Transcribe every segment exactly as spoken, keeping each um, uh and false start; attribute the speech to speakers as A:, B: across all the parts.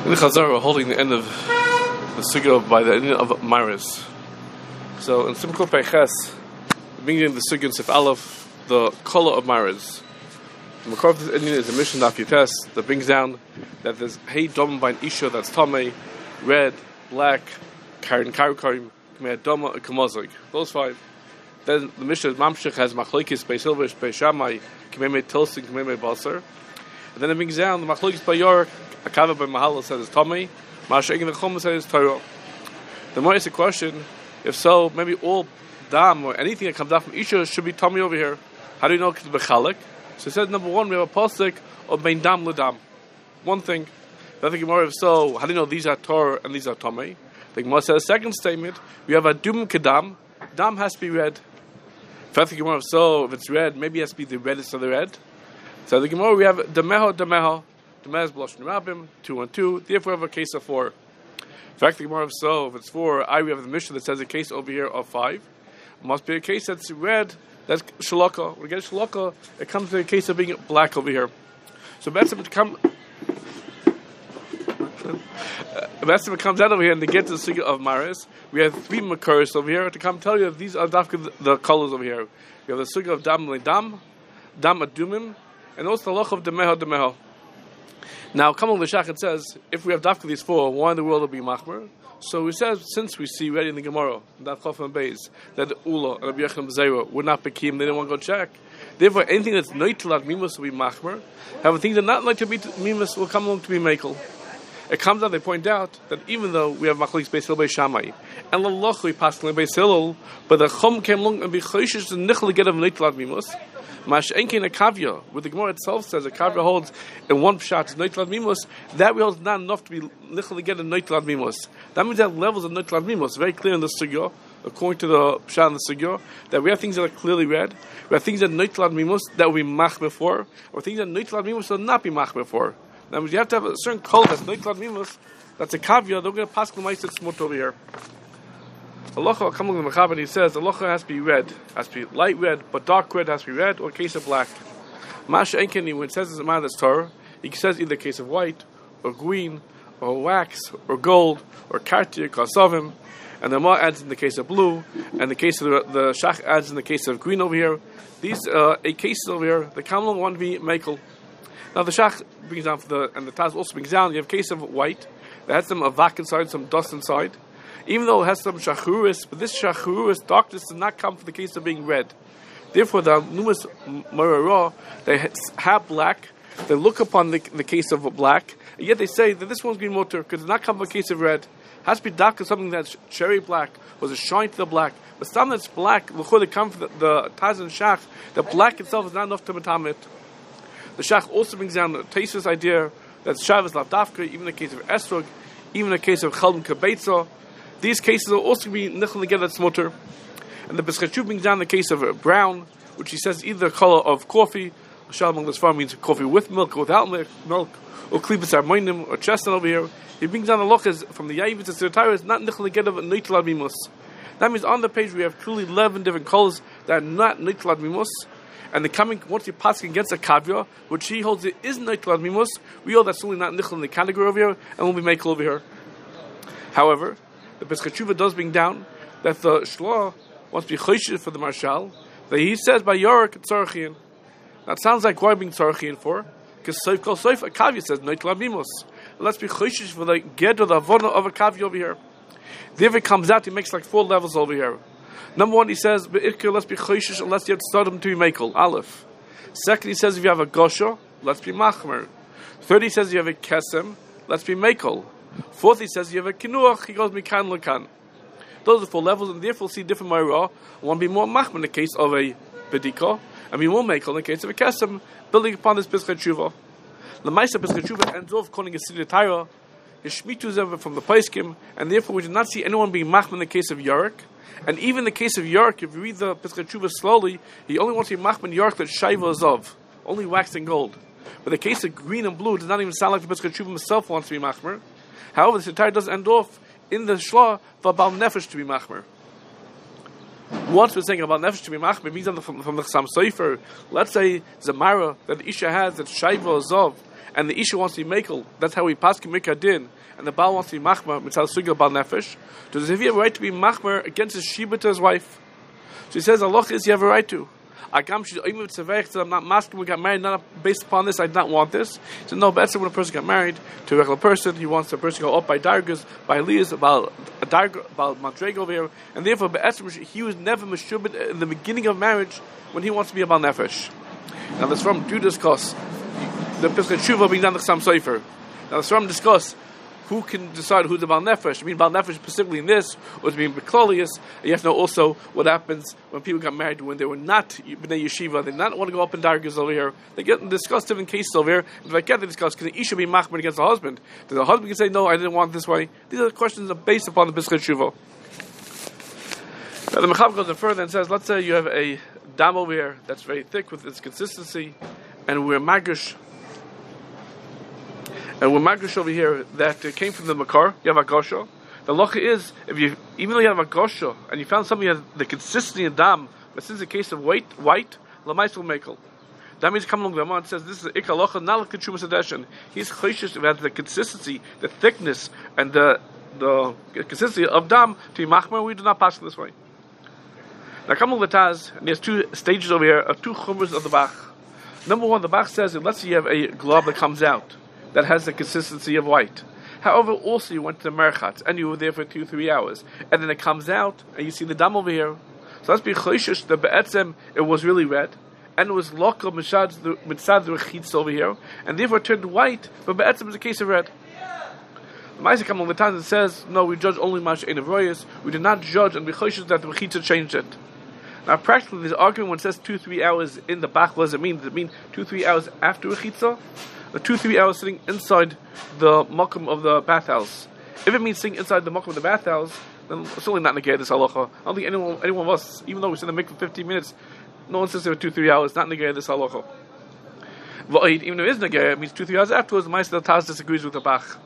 A: In the Chazar, we're holding the end of the sugya by the end of Maris. So in Simcha Peiches, beginning the sugya in Sif Aleph, the color of Maris. The Makar of this Indian is a mission Daf Yutes that brings down that there's Hey Dom by an Isha that's Tomei, red, black, Karen Karukarim, Kmei Doma, and Kamazig. Those five. Then the Mishnah Mamshech has Machlokes Beis Hilvish, Beis Shammai, Kmei Tilsin, Kmei Basar. And then it brings down the Machlokes by York, Akava by Mahala says it's Tomei, Masha'eg and the Chum says it's Torah. The more is a question, if so, maybe all dam or anything that comes out from Isha should be Tomei over here. How do you know it's Bechalik? So it says number one, we have a pasuk of Bein Dam L'Dam. One thing. I think more if so, how do you know these are Torah and these are Tomei? The Gemara says second statement, we have a Dum Kedam. Dam has to be red. If I think more if so, if it's red, maybe it has to be the reddest of the red. So the Gemara we have Dameho Dameho. Dameho is B'lashon Rabim, two and two. Therefore we have a case of four. In fact, the Gemara if so, if it's four, I we have the Mishnah that says a case over here of five. It must be a case that's red. That's shalaka. When we get shalaka, it comes to a case of being black over here. So Betzim to come. Betzim comes out over here and to get to the sugya of Maris. We have three makars over here to come tell you that these are the, the colors over here. We have the sugya of Dam L'Dam, Dam Adumim, and also the loch of Demeho Demeho. Now, come on the Shach, it says if we have dafka these four, why in the world will be machmer? So he says, since we see already in the Gemara, that Chof and Beis, that the Ula and Rabbi Yechon B'Zeira would not be keen, they didn't want to go check. Therefore, anything that's noitilat mimus will be machmer. However, things that not like to be mimus will come along to be makel. It comes out, they point out, that even though we have Machlokes Beis Hillel Beis Shammai, and Laloch we pass in Beis Hillel, but the Chum came along and be choishish to nichel get of noitilat mimus. Mash enkin a kavya, where the Gemara itself says a kavya holds in one pshat is noitilat mimus, that holds not enough to be nichel get a noitilat mimus. That means that levels of noitilat mimus, very clear in the sugya, according to the pshat in the sugya, that we have things that are clearly red, we have things that noitilat mimus that will be machmer for, or things that noitilat mimus will not be machmer for. That means you have to have a certain color that's noitilat mimus, that's a kavya, they're going to pass the ma'aser smut over here. Halacha comes in the Mechaber and he says the halacha has to be red, has to be light red, but dark red has to be red, or case of black. Masha Enkeni, when it says it's a man that's Torah, he says either case of white, or green, or wax, or gold, or kartik, or sovim, and the Ma adds in the case of blue, and the case of the, the Shach adds in the case of green over here. These uh, eight cases over here, the Kamlong want to be Mekel. Now the Shach brings down for the, and the Taz also brings down, you have a case of white, that has some avak inside, some dust inside. Even though it has some shachuris, but this shachuris darkness does not come from the case of being red. Therefore, the numerous marara, they have black, they look upon the, the case of black, and yet they say that this one's green motor because it does not come from a case of red. It has to be dark as something that's cherry black, was a shine to the black. But something that's black, before they come from the, the Taz and Shach, the black itself is not enough to matam it. The Shach also brings down the Taisus idea that Shav is lavdafka, even in the case of Esrog, even in the case of Chalm Kabetza. These cases are also going to be nichel together at smutter. And the B'schachu brings down the case of uh, brown, which he says either color of coffee, Shalom L'Sfar means coffee with milk or without milk, milk or klibas armoinim, or chestnut over here. He brings down the lochas from the Yavit to Sirtara, is not nichel together but neitlad mimus. That means on the page we have clearly eleven different colors that are not neitlad mimus. And the coming, once you pass against a kavya, which he holds it is neitlad mimus, we hold that's only not nichel in the category over here, and we'll be makel over here. However, the Pesach does bring down that the Shlah wants to be choishish for the Marshal, that he says by York it's Tzarchian. That sounds like why being Tzarchian for? Because Soif Kol Soif, a kavya says, Noitla Mimos. Let's be choishish for the get or the avona of a kavya over here. Therefore it comes out, he makes like four levels over here. Number one, he says, let's be choishish unless you have to start him to be Mekel, Aleph. Second, he says, if you have a Gosha, let's be Machmer. Third, he says, if you have a Kesem, let's be Mekel. Fourth, he says you have a kinuach. He goes mikan lekan. Those are four levels, and therefore see different marah. One be more machman in the case of a bedika, and be more mekel in the case of a kesem, building upon this Pesach Tshuva. The Ma'aser Pesach Tshuva ends off calling a Siddur Torah, his shmitus ever from the Paiskim, and therefore we did not see anyone being machman in the case of Yarek. And even in the case of Yarek, if you read the Pesach Tshuva slowly, he only wants to be machman Yarek that shayva is of, only wax and gold. But the case of green and blue does not even sound like the Pesach Tshuva himself wants to be machmer. However, the Sitar does end off in the Shlah for Bal Nefesh to be Machmer. Once we're saying about Nefesh to be Machmer, it means from, from the Chassam Sofer, let's say Zamara that the Isha has, that Shaiva Zov, and the Isha wants to be Mekel, that's how we Paskin Mikra Din, and the Baal wants to be Machmer, Mitzal Sugya Baal Nefesh, does he have a right to be Machmer against his Shiba to his wife? So he says, Allah is, you have a right to. I'm not masking, we got married, not based upon this, I did not want this. He said, no, but that's when a person got married to a regular person, he wants the person to go up by Dargas, by Elias, about a Darga, about Madrega over here, and therefore, he was never Meshubit in the beginning of marriage when he wants to be a Baal Nefesh. Now, the Sram do discuss the Pesach Tshuva being done the Chassam Sofer. Now, the Sram discuss who can decide who's the Baal Nefesh. I mean, Baal Nefesh specifically in this, or to be Beklolius. You have to know also what happens when people got married when they were not B'nai Yeshiva. They did not want to go up in Dargas over here. They get discuss different cases over here. If I get to discuss, can the Isha be Machmer against the husband? Does the husband can say, no, I didn't want it this way? These are the questions that are based upon the Pesach Tshuva. Now, the Mechav goes further and says, let's say you have a dam over here that's very thick with its consistency, and we're magish. And we're magish over here that uh, came from the Makar, you have a gosha. The locha is, if you even though you have a gosha and you found something that has the consistency of dam, but since the case of white, white, lamais will mekel. That means come along the Ramah and says this is ikka locha, not like Ketshuma Sadeshan. He's chayshish about the consistency, the thickness, and the the consistency of dam to be machmer. We do not pass this way. Now come along the Taz, and there's two stages over here, of two chumras of the Bach. Number one, the Bach says that let's say you have a glob that comes out that has the consistency of white. However, also you went to the Merchat and you were there for two, three hours, and then it comes out and you see the dam over here. So let's be choishish that be'etzem it was really red, and it was lokal mitzad the rechitz over here, and therefore it turned white. But be'etzem is a case of red. The Ma'aseh comes on the time and says, no, we judge only mash ein avoyos. We do not judge and be choishish that the rechitza changed it. Now, practically, this argument when it says two, three hours in the Bach, what does it mean? Does it mean two, three hours after rechitza? The two, three hours sitting inside the makom of the bathhouse. If it means sitting inside the makom of the bathhouse, then it's certainly not negay this halacha. I don't think anyone, anyone of us, even though we sit in the mikveh for fifteen minutes, no one says there for two, three hours, not negay this halacha. Even if it is negay, it means two, three hours afterwards, the Ma'aseh Taz disagrees with the Bach.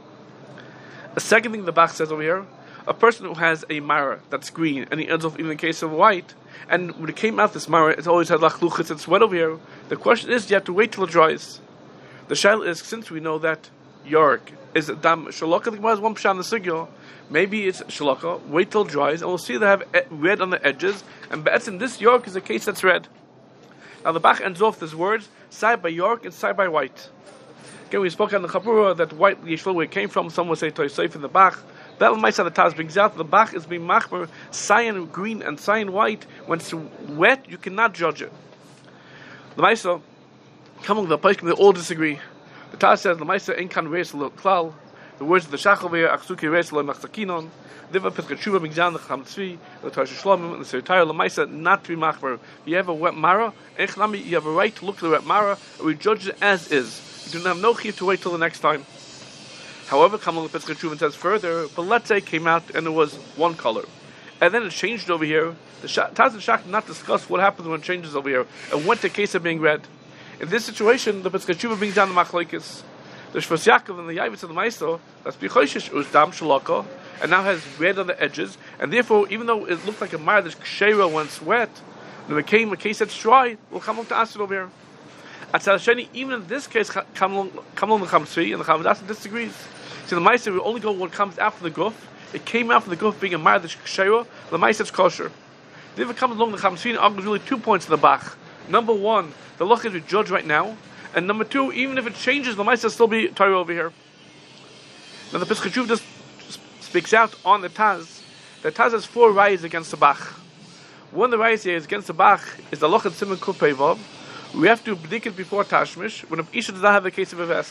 A: The second thing the Bach says over here, a person who has a mara that's green, and he ends up even in the case of white, and when it came out, this mara, it's always had lachluchitz, it's wet over here. The question is, you have to wait till it dries. The shail is, since we know that York is a dam shalaka, the Gemara has one pshat in the sugya, maybe it's shalaka, wait till it dries, and we'll see they have red on the edges, and be'etzim, this York is a case that's red. Now the Bach ends off this words, side by York and side by white. Again, we spoke on the Chapura that white Yeshua where it came from, some would say Toysef in the Bach. That might say the Taz brings out the Bach is being machmer, cyan green and cyan white. When it's wet, you cannot judge it. The Maisa, coming to the place, they all disagree. The Taz says the Maisa ain't kan reis lo klal. The words of the Shachavir, Achsuki reis lo nachzakinon. Diva Pesach Tshuva brings down the Cham Tzvi, the Tarsh Shlomim, and the Seritayah the Maisa not to be machmer. You have a wet mara, you have a right to look at the wet mara, and we judge it as is. You do not have no chiv to wait till the next time. However, come along the Pesach Tshuva says further, but let's say it came out and it was one color, and then it changed over here. The Taz and Shach did not discuss what happens when it changes over here, and went to case of being red. In this situation, the Pesach Tshuva brings down the Machlokes. The Shvas Yaakov and the Yavitz and the Ma'aseh, that's B'choshish, it was dam shalaka, and now has red on the edges, and therefore, even though it looked like a mar, this kshera when it's wet, when it became a case that's dry, we'll come along to ask it over here. At Shani, even in this case, come along the Cham Tzvi, and the Chavadas disagrees. So the Ma'aseh will only go what comes after the guf. It came out from the guf being a mar, the kshera, the Ma'aseh is kosher. If it comes along the Cham Tzvi, argues really two points in the Bach. Number one, the loch is we judge right now. And number two, even if it changes, the Ma'aseh will still be Torah over here. Now the Pesach Tshuva just speaks out on the Taz. The Taz has four rayas against the Bach. One of the rayas here is against the Bach is the loch and Simon Kuf Pei Vav. We have to bdik it before Tashmish when if Isha does not have the case of a vest.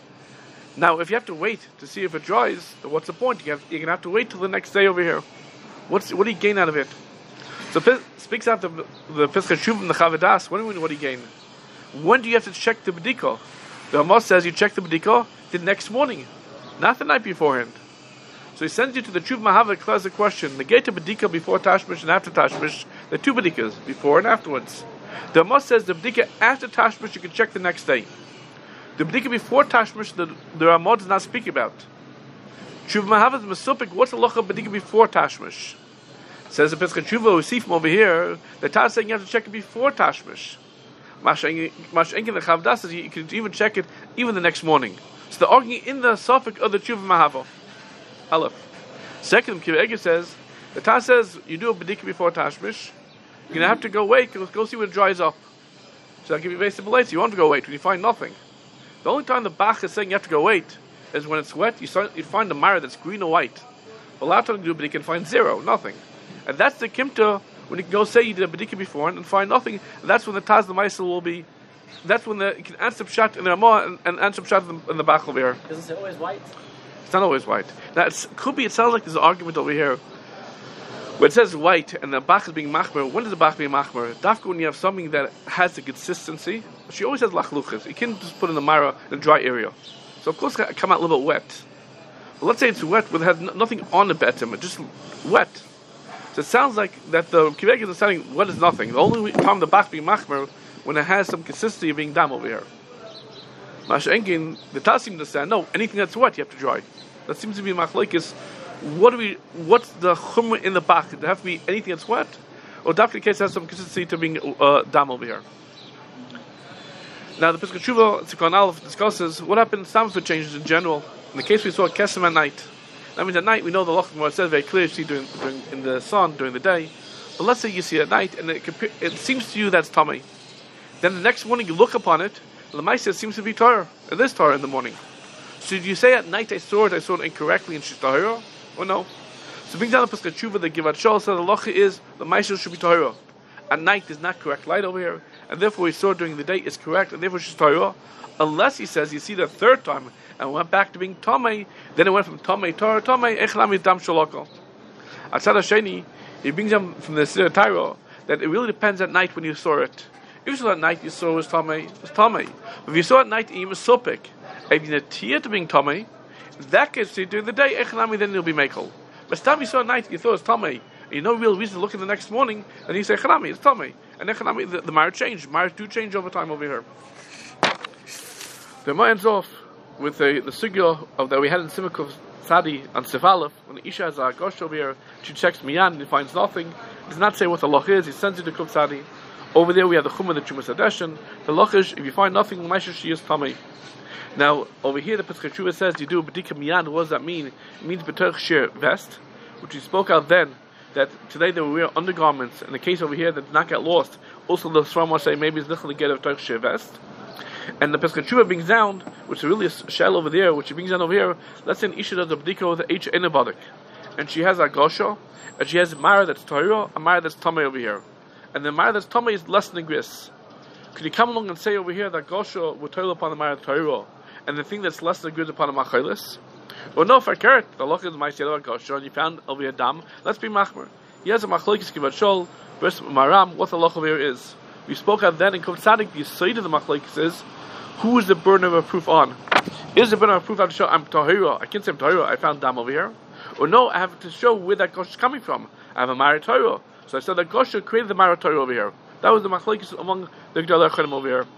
A: Now, if you have to wait to see if it dries, then what's the point? You have, you're going to have to wait till the next day over here. What's what do you gain out of it? So it speaks out the the Pesach Tshuva and the Chavadas. What do you mean? What do you gain? When do you have to check the B'diko? The Hamas says you check the B'diko the next morning, not the night beforehand. So he sends you to the Tshuva Mahava, clears the question. The gate of B'diko before Tashmish and after Tashmish, there are two B'dikas, before and afterwards. The Hamas says the B'dika after Tashmish you can check the next day. The B'dika before Tashmish, the, the Ramah does not speak about. Tshuva Mahava is Mesupik, what's the locha B'dika before Tashmish? Says the Pesach Tshuva, we see from over here, the Taz saying you have to check it before Tashmish. Mashenkin the Chavdas is you can even check it even the next morning. So they're arguing in the suffix of the Tshuva Mahavo. Aleph. Second, Kiva Ege says, the Taz says you do a B'dika before Tashmish. You're going to have to go wait, go, go see when it dries up. So I'll give you basic belates. You want to go wait when you find nothing. The only time the Bach is saying you have to go wait is when it's wet. You, start, you find a mara that's green or white. But a lot of times you do a B'dika and find zero, nothing. And that's the Kimta when you can go say you did a B'dika before and find nothing. And that's when the Taz the Maisel will be. That's when the, you can answer Pshat in the Ramah and, and answer Pshat in the, in the Bach over here.
B: Isn't it always white?
A: It's not always white. Now, it could be, it sounds like there's an argument over here. When it says white and the Bach is being machmer, when does the Bach being machmer? Dafka when you have something that has a consistency, she always has lachluchas. You can't just put in the mara in a dry area. So of course it come out a little bit wet. But let's say it's wet, but it has nothing on the betim, it's just wet. So it sounds like that the Kivek is understanding wet is nothing. The only time the Bach being machmer when it has some consistency of being dam over here. Masha'enkin, the Taz seems to understand, no, anything that's wet you have to dry. That seems to be machlekes. What do we? What's the chumrah in the Bach? Does it have to be anything that's wet, or does the case has some consistency to being uh, dam over here? Now the Pesach Tshuva Tzikon Aleph discusses what happens if it changes in general. In the case we saw kesem at night, that means at night we know the Lach Gemara says very clear you see during, during in the sun during the day. But let's say you see at night and it, it seems to you that's tummy. Then the next morning you look upon it, the Lamaisa seems to be Torah. It is Torah in the morning. So did you say at night I saw it, I saw it incorrectly and she's Tahira? Or no? So being down the Pesach Tshuva, the Givat Shol said the Locha is the Maisha should be Tahira. At night is not correct light over here, and therefore we saw during the day is correct, and therefore she's Tahira. Unless he says you see the third time and went back to being Tomei, then it went from Tomei, Torah, Tomei, Echlami Dam Shaloko. Atzad Hasheni, he brings them from the Siddur Torah that it really depends at night when you saw it. If you saw at night you saw it was Tomei, it was Tomei. If you saw at night you was Sopik, if you near to being Tomei, that case during the day, Echlami, then you'll be Mekel. But time you saw at night, you thought it was Tomei, and you no real reason to look in the next morning, and you say Echlami, it's Tomei. And Echlami, the, the marriage changed. Marriage do change over time over here. The Gemara ends off with the, the sugya of that we had in Simukov Sadi on Sefalef, when the Isha has a gosh over here, she checks Miyan and finds nothing. He does not say what the loch is, he sends it to Kuf Sadi. Over there we have the Chumah, the Chumas Adeshin. The loch is, if you find nothing, Maisha she is Tomei. Now, over here, the Pesach Tshuva says you do a B'dika Miyan. What does that mean? It means B'terch Shir vest, which we spoke out then, that today they will wear undergarments. In the case over here, that did not get lost. Also, the Sramah say maybe it's not to get a B'terch Shir vest. And the Pesach Tshuva brings down, which is really a shell over there, which he brings down over here. Let's say an Isha does a B'dika with the H Enebadik. And she has a Gosha, and she has a Mara that's Torah, a Mara that's Tomei over here. And the Mara that's Tomei is less than a Gris. Could you come along and say over here that Gosha would toil upon the Mara Torah? And the thing that's less than good upon a machilis? Well, no, for carrot, the loch is my sale of kosher, and you found over here dam. Let's be machmer. He has a machlokes kivat shol versus maram. What the loch over here is? We spoke out then in Kuf Tzadik. The side of the machlokes is who is the burden of proof on? Is the burden of proof I have to show I'm tahira? I can't say I'm tahira. I found dam over here. Or no, I have to show where that kosher is coming from. I have a mara tahira. So I said that kosher created the mara tahira over here. That was the machlokes among the Gdalei Chaim over here.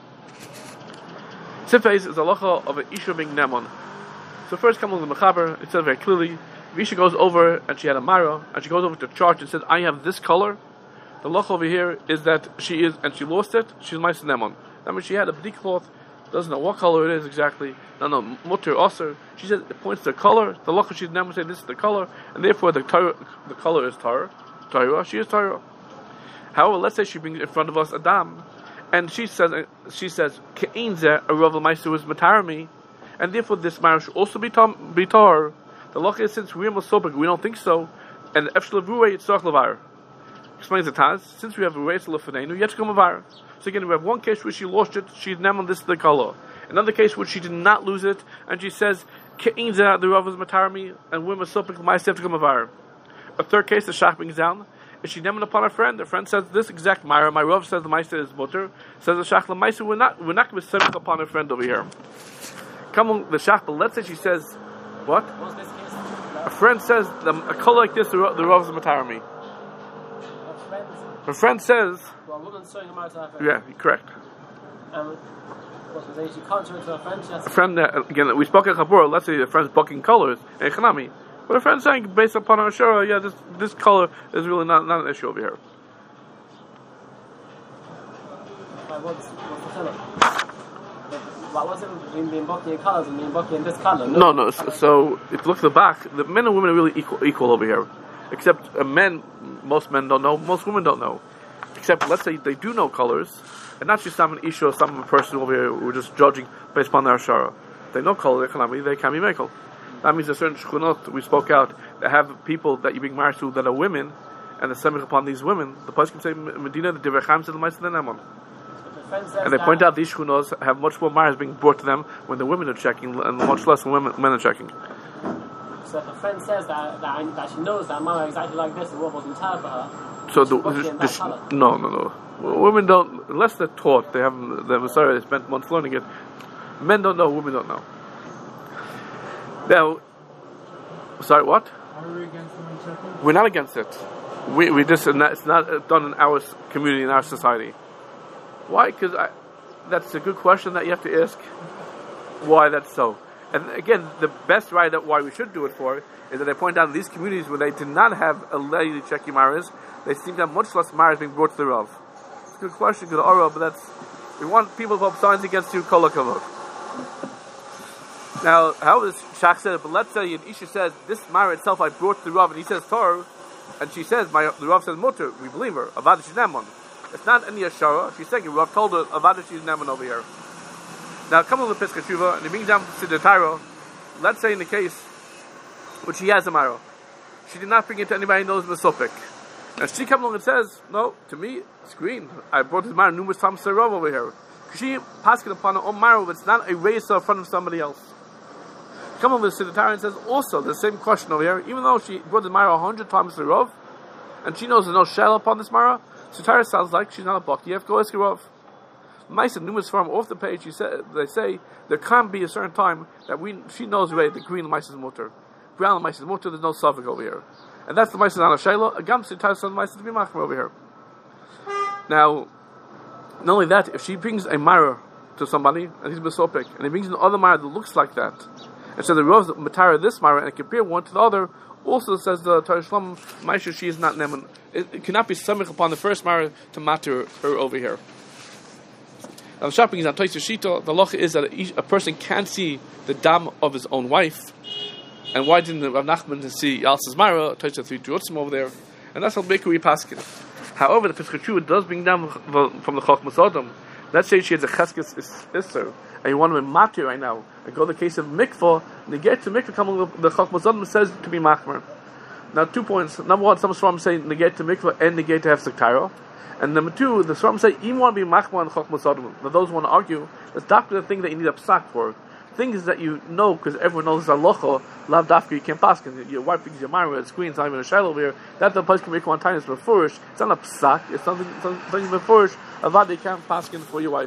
A: Sifeis is a halacha of an Isha being Nemon. So first comes on the Mechaber, it says very clearly, if Isha goes over and she had a Mara, and she goes over to the chart and says, I have this color, the halacha over here is that she is, and she lost it, she's Maisa Nemon. That means she had a b'dik cloth, doesn't know what color it is exactly, no, no, mutter, osir, she says, it points to the color, the halacha she's Nemon saying this is the color, and therefore the tar- the color is Torah, Torah, she is Torah. However, let's say she brings in front of us a dam, and she says, she says, Ke'inze, a Rav Meister was Matarami, and therefore this marriage should also be tam, be tar. The law is since we're Mosopik, we don't think so, and Efshel Ruei, it's Tzach Levar. Explains the Taz, since we have a Reis Lefenenu, yet to come Avar. So again, we have one case where she lost it, she's Neman, this is the color. Another case where she did not lose it, and she says, Ke'inze, the Rav was Matarami, and we're Mosopik, Meister have to come Avar. A third case, the Shach brings down, is she nemen upon a friend? The friend says this exact Myra. My Rav says the Meister is mutter. Says the Shach Meister, we're not we're not going to be setting upon a friend over here. Come on, the Shach, but let's say she says what?
B: What's this case?
A: A friend says the, a color like this, the, the Rav is matarami.
B: A friend.
A: A friend says.
B: Well, a woman sewing a marriage to her friend.
A: Yeah, correct.
B: Um, what was it? She can't show it to her friend. She has
A: a friend uh, again. We spoke at Chabur. Let's say the friend's bucking colors. Echanami. But a friend saying, based upon our shura, yeah, this this color is really not, not an issue over here.
B: What's, what's chilling. What was it between being bucky and colors and being bucky and this color?
A: No, no. So, so if you look at the back, the men and women are really equal, equal over here. Except uh, men, most men don't know, most women don't know. Except, let's say they do know colors, and not just some an issue or some person over here who are just judging based upon their shara. They know color, they can they can be mekel. That means a certain shchunot we spoke out that have people that you being married to that are women, and the semich upon these women. The person can say Medina the divrecham to the mice than them. And they point out these shchunos have much more maras being brought to them when the women are checking, and much less when women, men are checking.
B: So if a friend says that that, I, that she knows that Mara exactly like this, and what wasn't tell for her.
A: So the, the, the sh- no, no, no. Women don't, unless they're taught. They haven't. They're sorry. They spent months learning it. Men don't know. Women don't know. Now, sorry, what?
C: Are we against women checking?
A: We're not against it. We we just it's not done in our community in our society. Why? Because that's a good question that you have to ask. Why that's so? And again, the best right that why we should do it for is that they point out in these communities where they did not have a lady checking maras, they seem to have much less maras being brought to the Rav. It's a good question, good oral, but that's we want people to have signs against you, kol hakavod. Now, how does Shach said it? But let's say an Isha says this mara itself I brought to the Rav, and he says Torah, and she says my the Rav says mutter. We believe her. Avada she's neman. It's not any Ashara. She's saying Rav told her Avada she's neman over here. Now, come on with Pesach Shuva, and he brings down to the Tyro. Let's say in the case which she has a mara, she did not bring it to anybody who knows Mesopik. And she comes along and says, no, to me, it's green. I brought this mara numerous times to the Rav over here. She passed it upon her own mara, but it's not a racer in front of somebody else. Come on with the Siddhartha and says also the same question over here, even though she brought the mara a hundred times to the Rav, and she knows there's no shell upon this mara, Siddhartha sounds like she's not a bhakti. You have to go ask your Rav. Maisa numerous from off the page, you say, they say there can't be a certain time that we she knows already the green Maisa is mutter, brown Maisa is mutter. There's no suffix over here, and that's the Maisa on a shayla. A gam Siddhartha on Maisa to be machmer over here. Now, not only that, if she brings a mara to somebody and he's besopik, and he brings an other mara that looks like that, and so the Rav matara this mara and compare one to the other, also says the Torah Shlom Maisha she is not neman. It, it cannot be samich upon the first mara to matter her over here. Now the shopping is on Toys Shita. The loch is that a, a person can't see the dam of his own wife, and why didn't Rav Nachman see Yalsa's mara? Toys three Jerusalem over there, and that's how Bakery Paskin. However, the Pesach Shuva does bring down from the Chochmas Adam. Let's say she has a cheskes iser, and you want to be matir right now, and go to the case of mikvah, and you get to mikvah, come the Chochmas Adam says to be machmer. Now, two points. Number one, some Swarm say negate to mikvah and negate to have sektaira. And number two, the Swarm say even want to be machmer and Chochmas Adam. Now, those who want to argue, that's dafka the thing that you need a psak for. Things that you know, because everyone knows halacha, lav dafka, you can't pass. Your wife brings your mara, it's green, it's not even a shiloh over here. That the place can make one time is befurish. It's not a psak, it's something, something befurish. Avad, you can't pass for your wife.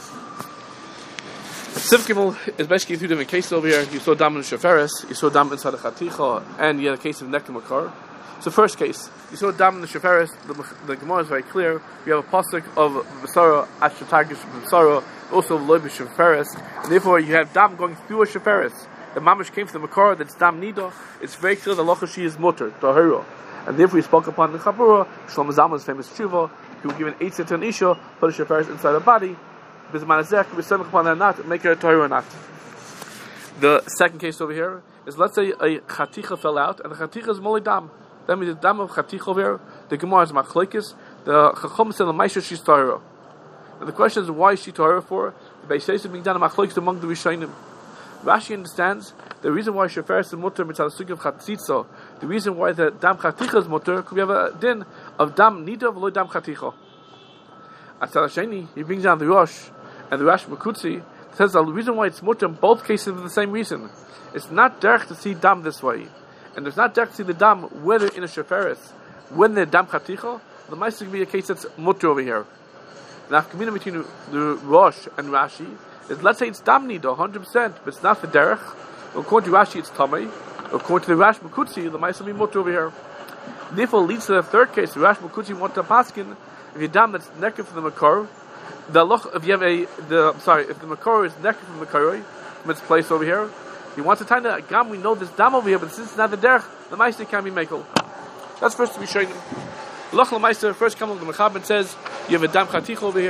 A: Siv Gimel is basically two different cases over here. You saw dam in Sheferes, you saw dam inside the Chaticha, and you had a case of Nekem Makar. So, first case, you saw dam in the Sheferes, the, the Gemara is very clear. You have a pasuk of Besara, Ashtagish Besara, also Loy Sheferes, and therefore you have dam going through a Sheferes. The mamish came from the Makar, that's dam nida. It's very clear the lochashi is mutter, tahira. And therefore we spoke upon the Chabura, Shlomo Zalman's famous tshuva, he was given eight to an isha, put a Sheferes inside the body, because the manazek, we said upon that not, make her a tahira or not. The second case over here is, let's say a chaticha fell out, and the chaticha is moli dam. That means the dam of chaticha over here, the Gemara is machlekes, the chachom said the maisha she's tahira. And the question is, why is she tahira for? The Beis Yosef being done a machlekes among the Rishonim. Rashi understands the reason why Sheferes is mutter mitzvah sugi of chatzitza. The reason why the dam chaticha is mutter, because we have a din of dam nida of lo dam chaticha. At Sarasheni, he brings down the Rosh and the Rash Makutzi, says the reason why it's mutter in both cases for the same reason. It's not derech to see dam this way, and it's not derech to see the dam whether in a Sheferes, when the dam chaticha, the might be a case that's mutter over here. Now, the community between the Rosh and Rashi is, let's say it's dam nida one hundred percent, but it's not for derech. According to Rashi, it's tamei. According to the Rash Makutzi, the might be mutter over here. Therefore, leads to the third case. The Rash Makutzi wants to paskin if you dam that's naked from the makor. The loch, if you have a the I'm sorry, if the makor is naked from the makor from its place over here, he wants to tell you that gam we know this dam over here, but since it's not the derech, the meister can't be mekel. That's first to be shown. Loch Lameister first comes on the Mechabit says you have a dam chatich over here.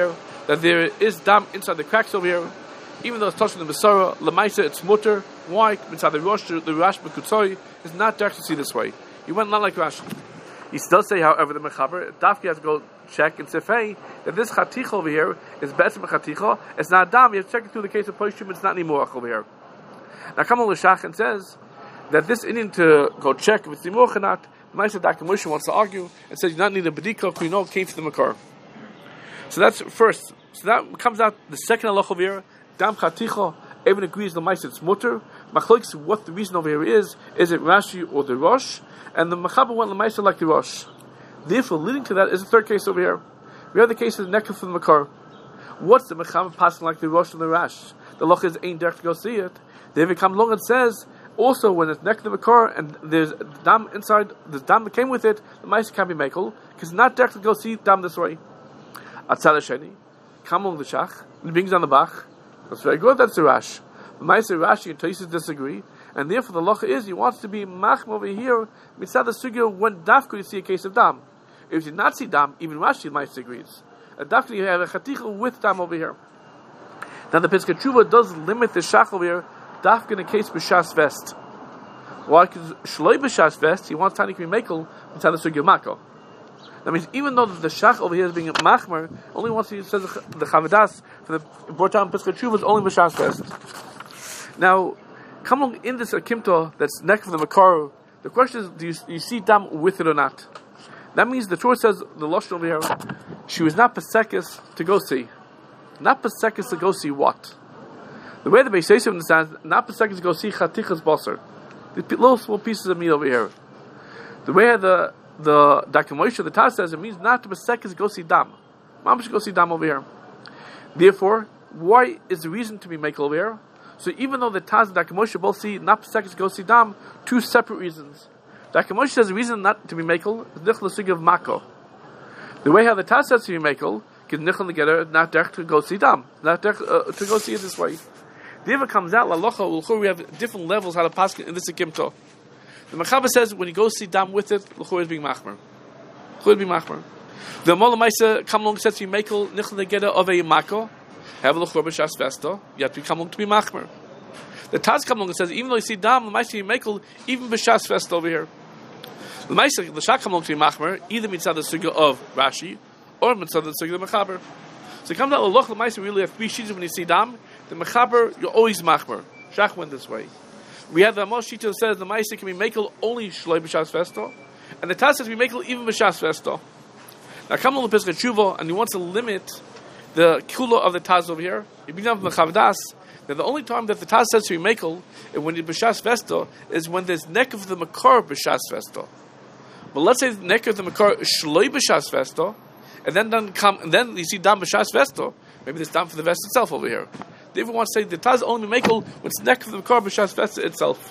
A: that there is dam inside the cracks over here, even though it's touching the Masara, Lamaisa, it's mutter. Why? Inside the Rosh, the Rash Bekutzoi is not direct to see this way. He went not like Rashi. He still say, however, the Mechaber, Dafki has to go check and say, hey, that this Chaticha over here is better than Chaticha, it's not dam, you have to check it through the case of Poshim, it's not anymore over here. Now, Kamal Lashach and says that this Indian to go check if it's Nimuach or not, the Maisa Daka Moshe wants to argue and says you don't need a Bedika because you know it came from the Makar. So that's first. So that comes out the second halach over here. Dam Chaticha, everyone agrees the Maisa it's mutter. Machlokes, what the reason over here is, is it Rashi or the Rosh? And the Mechaber went the Maisa like the Rosh. Therefore, leading to that is the third case over here. We have the case of the Nekah from the Makar. What's the Mechaber passing like the Rosh and the Rash? The Loch is ain't direct to go see it. Then it comes along and says, also when it's Nekah the Makar and there's dam inside, the dam that came with it, the Maisa can't be Mekel, because it's not direct to go see dam this way. Atzal Sheni, come along the Shach, and it brings down the Bach. That's very good, that's the Rash. The Maisa Rashi and Tosis disagree, and therefore the Loch is, he wants to be Machm over here, mitzad the Sugya, when Dafka you see a case of dam. If you did not see dam, even Rashi Maisa agrees. And Dafka you have a Chaticha with dam over here. Now the Pesach Tshuva does limit the Shach over here, Dafka in a case b'shas vest. Why? Because Shloi b'shas vest, he wants Tani to be Mekel, mitzad the Sugya Mako. That means even though the Shach over here is being Machmer, only once he says the Chavadas for the brought down Pesach Tshuva is only b'shas vest. Now, come along in this Akimta that's next to the Makar, the question is, do you, you see dam with it or not? That means the Torah says, the Lashon over here, she was not Pesekis to go see. Not Pesekis to go see what? The way the Beis Yosef understands, not Pesekis to go see Chatichas Basar. The little small pieces of meat over here. The way the the Dakamosha, the Taz says, it means not to Pesekis to go see dam. Mom should go see dam over here. Therefore, why is the reason to be Mekel over here? So even though the Taz and Dakamosha both see not Pesekis to go see dam, two separate reasons. Dakamosha says the reason not to be Mekel is Nichel Sig of Mako. The way how the Taz says to be Mekel, because Nichel together, not direct to go see dam, not direct uh, to go see it this way. The Eva comes out, La Locha, L'chor, we have different levels how to pass in this Akimto. The Mechaber says when you go see dam with it, L'chor is being Machmer. L'chor is being Machmer. The Mola Maisa come along and says to be Mekel, Nichel together of a Mako, have a L'chor b'shas vesto, you have to come along to be Machmer. The Taz come along and says, even though you see dam, the Maisa be Mekel, even b'shas vesto over here. The Maisa, the Shach come along to be Machmer, either mitzad the Sugya of Rashi, or mitzad the Sugya of the Mechaber. So it comes out, L'loch, the Maisa really have three sheets when you see dam. The Mechaber, you're always Machmer. Shach went this way. We have the Amos sheet that says the Maisa can be Mekel only Shloi b'shas vesto, and the Taz says we Mekel even b'shas vesto. Now come along to Pesach Tshuva, and he wants to limit the kula of the Taz over here. He brings down from the Chavdas that the only time that the Taz says to be Mekel, and when it's b'shas vesto, is when there's neck of the Makar b'shas vesto. But let's say the neck of the Makar is Shloi b'shas vesto, and then then come and then you see dam b'shas vesto. Maybe there's dam for the vest itself over here. They even want to say the Taz only Mekel when it's neck of the Makar b'shas vesto itself.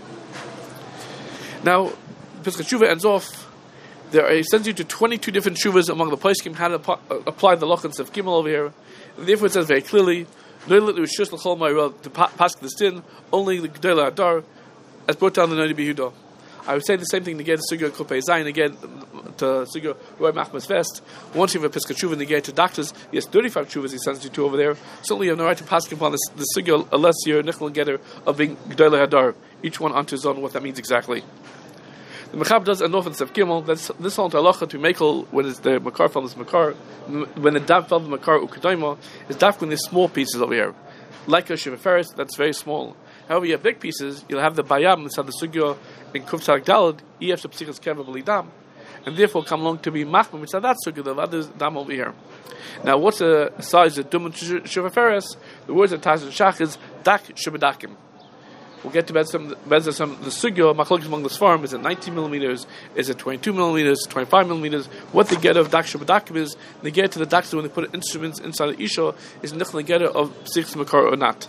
A: Now, Pesach Tshuva ends off. There are, he sends you to twenty-two different shuvas among the poskim how to po- uh, apply the lochans of Gimel over here. And therefore, it says very clearly, to pass the sin, only the Gedolei Hadar, as brought down the Noda B'Yehuda. I would say the same thing again to Sugya Kopei Zayin, again to Sugya Roy Machmas Vest. Once you have a Pesach Tshuva negate to doctors, yes, thirty-five shuvas he sends you to over there. Certainly you have no right to pass upon the, the Sugya unless you're Nichel and Getter of being Gedolei Hadar, each one unto his own, what that means exactly. The Mechab does end off in Sef Gimel. That's this whole halacha to Mekel when it's the Makar fell is Makar. When the Dav fell the Makar Ukedaima is Dav when there's small pieces over here, like a Shiva Ferris. That's very small. However, you have big pieces. You'll have the Bayam inside the Sugya in Kuf Tzaddik Daled. You have the Psichas Keva B'li Dam, and therefore come along to be Machmir inside that Sugya. The other Dam over here. Now, what's the size of Dum Shiva Ferris? The words of Taz and Shach is Dak Shibadakim. We'll get to Bezim, Bezim, the Sugya, Machlokes among the Sfarim, is it nineteen millimeters, is it twenty-two millimeters, twenty-five millimeters? What the get of Daksha B'dakim is, the get to the Daksha when they put instruments inside the Isha, is Nichel the get of Six Makar or not.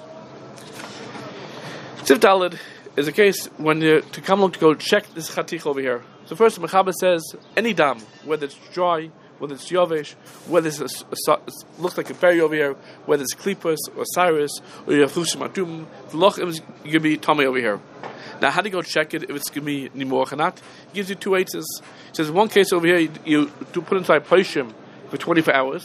A: Sif Daled is a case when you to come along to go check this Chatich over here. So first, the Mechaber says, any dam, whether it's dry, whether it's Yovesh, whether it's a, a, a, looks like a berry over here, whether it's Klipos or Cyrus or Yafushim Atum, the loch is going to be Tomei over here. Now, how do you go check it if it's going to be Nimorach or not? He gives you two eights. He says, one case over here, you, you do put inside Poshim for twenty-four hours,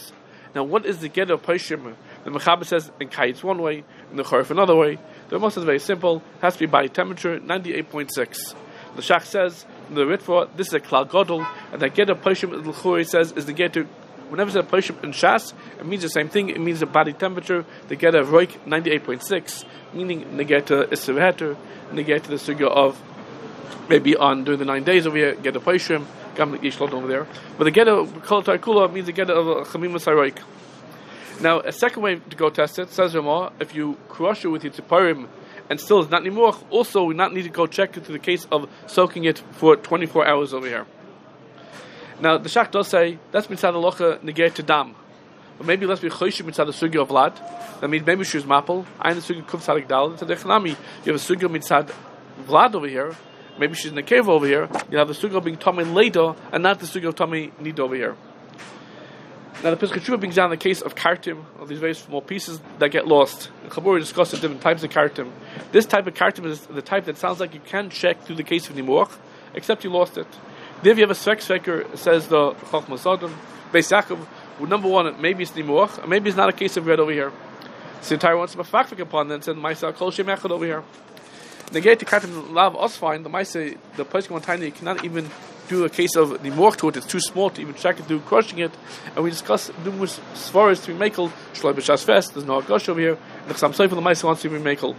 A: Now, what is the get of Paishim? The Mechaber says in Kaitz one way, in the Chorif another way. The Rama says very simple, it has to be by temperature ninety-eight point six. The Shach says, in the Ritva, this is a Klal Gadol, and that get of Paishim, the L'churi says, is the get to, whenever it's a Paishim in Shas, it means the same thing, it means the body temperature, the get of Roik ninety-eight point six, meaning the get to Isser Heter, and the get to the Sugya of, maybe on during the nine days over here, get a Paishim, Gam Yishlot over there. But the get of Kol Tarkula means the get of Chamim Saroik. Now, a second way to go test it, says Ramah, if you crush it with your tziparim and still is not anymore, also we not need to go check into the case of soaking it for twenty-four hours over here. Now, the Shach does say, that's mitzad halacha negeh to dam. But maybe let's be choshim mitzad the sugya of vlad. That means maybe she's mapel. I in the sugya kuf sadik dal. It's a dechanami. You have a sugya mitzad vlad over here. Maybe she's in the cave over here. You have the sugya being tummy later and not the sugya of tummy need over here. Now, the Pesach Tshuva brings down the case of kartim, of these very small pieces that get lost. And Chaburi discusses different types of kartim. This type of kartim is the type that sounds like you can check through the case of nimuach, except you lost it. There you have a svek sveker, says the Chachma Sodom, Beis Yaakov, well, number one, maybe it's nimuach, and maybe it's not a case of red over here. So the entire wants to mafakfik upon that and said, Maisa kol shem echad over here. Negate to kartim lav osfine, the Maisa, the Pesach Montaigne, you cannot even do a case of the morch to it, it's too small to even check it through crushing it, and we discuss numerous svaras to be makel, shloi b'shas fest, there's no agosh over here, and the Chasam Sofer the Maisa wants to be makel.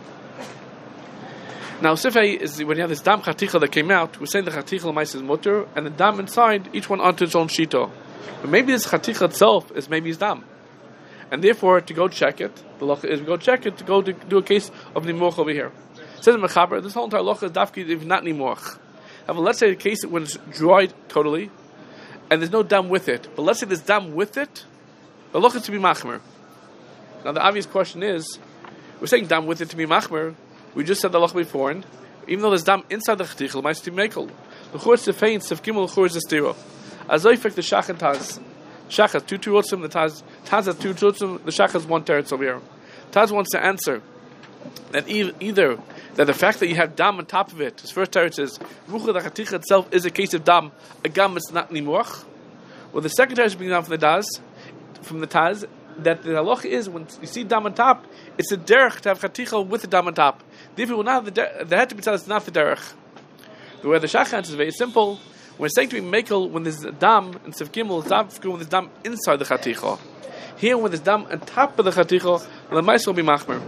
A: Now, Sifei is when you have this dam chaticha that came out, we're saying the chaticha the Maisa is mutter, and the dam inside, each one onto its own shito. But maybe this chaticha itself is maybe his dam. And therefore, to go check it, the locha is we go check it to go to do a case of nimuach over here. It says in Mechaber, this whole entire locha is dafki if not nimuach. However, let's say the case when it's dried totally, and there's no dam with it. But let's say there's dam with it, the loch is to be machmer. Now the obvious question is, we're saying dam with it to be machmer. We just said the loch before, and even though there's dam inside the chatichel, might be mekel. The chur sefein sef gimel the chur is a stira. As I the shach and taz, shach has two terutzim, the taz taz has two terutzim, the shach has one teretz over here. Taz wants to answer that either that the fact that you have dam on top of it, his first teretz is rucha the chaticha itself is a case of dam, a gam is not nimuach. Well, the second teretz brings down from the taz, from the taz, that the halach is when you see dam on top, it's a derech to have chaticha with the dam on top. Therefore, will not have the the head to be tell is not the derech. The way the shach answers is very simple. When it's saying to be mekel when there's dam and sef gimel, dam when there's dam inside the chaticha. Here, when there's dam on top of the chaticha, the mice will be machmer.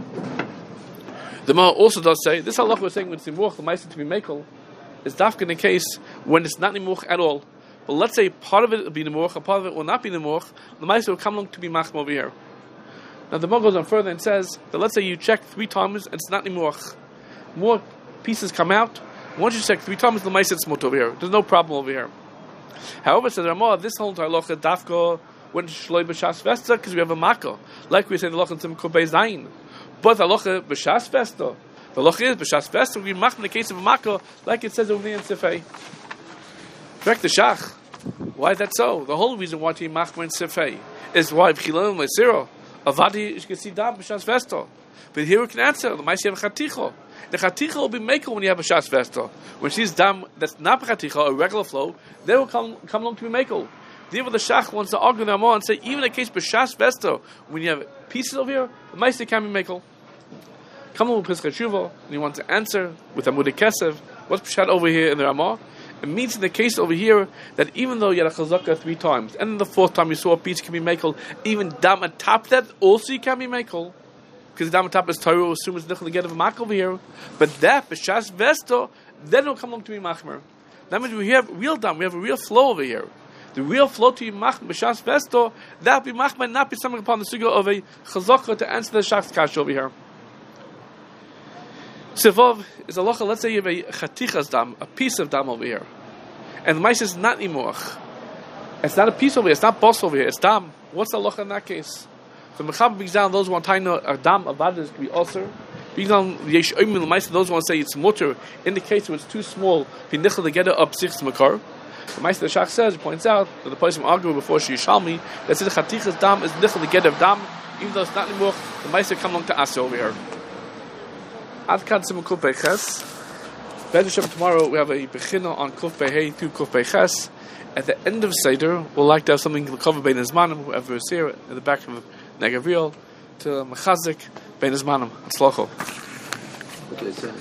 A: The Gemara also does say, this halach we're saying when it's nimuach, the ma'aser to be mekel, is dafka in the case when it's not nimuach at all. But let's say part of it will be nimuach, a part of it will not be nimuach, the ma'aser will come along to be machma over here. Now the Gemara goes on further and says that let's say you check three times and it's not nimuach. More pieces come out. Once you check three times, the ma'aser is smut over here. There's no problem over here. However, says Ramah, this whole entire halach dafka when shloi b'shas vesta because we have a makkah, like we say in the halach in Simcha Beis Zayin. But the halacha b'shas festa, the halacha is b'shas festa. We mach in the case of a makkah, like it says over there in Sifei. Correct the shach. Why is that so? The whole reason why you mach in Sifei is why v'chilan le'siro avadi you can see dam b'shas festa. But here we can answer the ma'aser have chaticha. The chaticha will be mekel when you have a b'shas festa. When she's dam that's not chaticha, a regular flow, they will come come along to be mekel. Therefore, the shach wants to argue the Ramah and say even in the case b'shas festa, when you have pieces over here, the ma'aser can be mekel. Come on with Pesach Tshuva, and he wants to answer with Amudei Kesef. What's pshat over here in the Ramah? It means in the case over here that even though you had a chazaka three times, and then the fourth time you saw a piece can be mekel, even dam on top of that also you can be mekel, because the dam on top is Torah, assume it's nichel to get of a mak over here. But that b'shas vesta, then it'll come along to be machmer. That means we have real dam, we have a real flow over here. The real flow to be machmer b'shas vesta, that will be machmer, not be something upon the sugya of a chazaka to answer the shach's kash over here. Sivov is a locha, let's say you have a chatichas dam, a piece of dam over here. And the mice is not nimuach. It's not a piece over here, it's not boss over here, it's dam. What's the locha in that case? So Mechaber brings down those who want to know a dam, a vadas can be also. Brings down the yesh oimim, the mice, those who want to say it's mutter, in the case where it's too small, be nichel to get it up six makar. The mice the shach says, points out, that the person argued before she Yishalmi, that says the chatichas dam is nichel to get of dam, even though it's not nimuach, the mice come along to us over here. Ad kan Simcha Peches. Be'ez Hashem, tomorrow we have a bechina on Kuf Behei through Kuf Beches. At the end of Seder, we'll like to have something to cover Bein Zmanim, whoever is here, in the back of Negavriel, to Mechazik Bein Zmanim. Atzlocho.